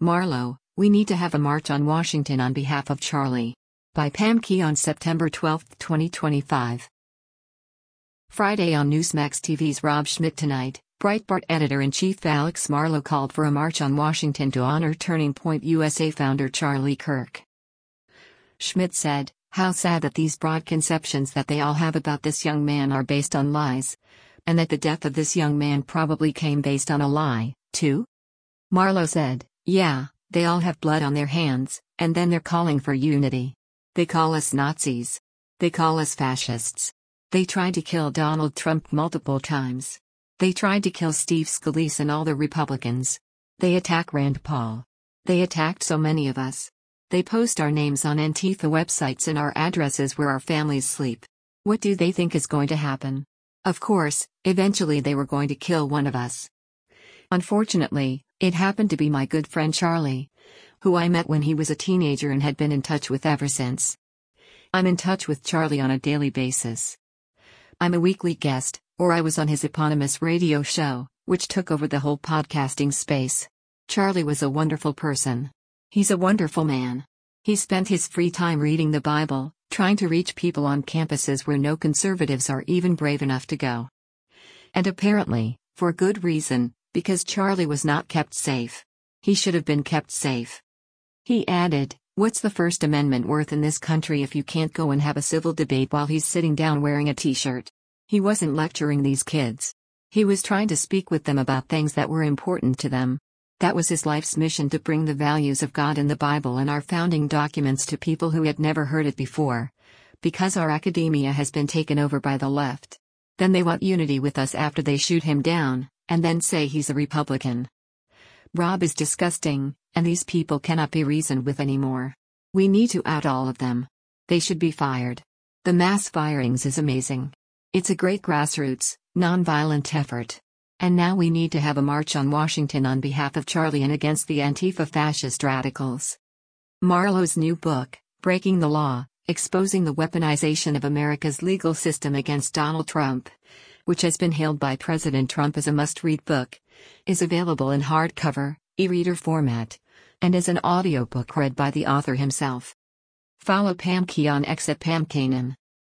Marlo, we need to have a march on Washington on behalf of Charlie. By Pam Key on September 12, 2025. Friday on Newsmax TV's Rob Schmidt Tonight, Breitbart editor-in-chief Alex Marlo called for a march on Washington to honor Turning Point USA founder Charlie Kirk. Schmidt said, "How sad that these broad conceptions that they all have about this young man are based on lies. And that the death of this young man probably came based on a lie, too?" Marlo said, "Yeah, they all have blood on their hands, and then they're calling for unity. They call us Nazis. They call us fascists. They tried to kill Donald Trump multiple times. They tried to kill Steve Scalise and all the Republicans. They attack Rand Paul. They attacked so many of us. They post our names on Antifa websites and our addresses where our families sleep. What do they think is going to happen? Of course, eventually they were going to kill one of us. Unfortunately, it happened to be my good friend Charlie, who I met when he was a teenager and had been in touch with ever since. I'm in touch with Charlie on a daily basis. I'm a weekly guest, or I was on his eponymous radio show, which took over the whole podcasting space. Charlie was a wonderful person. He's a wonderful man. He spent his free time reading the Bible, trying to reach people on campuses where no conservatives are even brave enough to go. And apparently, for good reason, because Charlie was not kept safe. He should have been kept safe." He added, "What's the First Amendment worth in this country if you can't go and have a civil debate while he's sitting down wearing a t-shirt?" He wasn't lecturing these kids. He was trying to speak with them about things that were important to them. That was his life's mission, to bring the values of God and the Bible and our founding documents to people who had never heard it before. Because our academia has been taken over by the left. Then they want unity with us after they shoot him down, and then say he's a Republican. Rob is disgusting, and these people cannot be reasoned with anymore. We need to out all of them. They should be fired. The mass firings is amazing. It's a great grassroots, non-violent effort. And now we need to have a march on Washington on behalf of Charlie and against the Antifa fascist radicals." Marlo's new book, Breaking the Law, Exposing the Weaponization of America's Legal System Against Donald Trump, which has been hailed by President Trump as a must-read book, is available in hardcover, e-reader format, and as an audiobook read by the author himself. Follow Pam Key on X at Pam Kanan.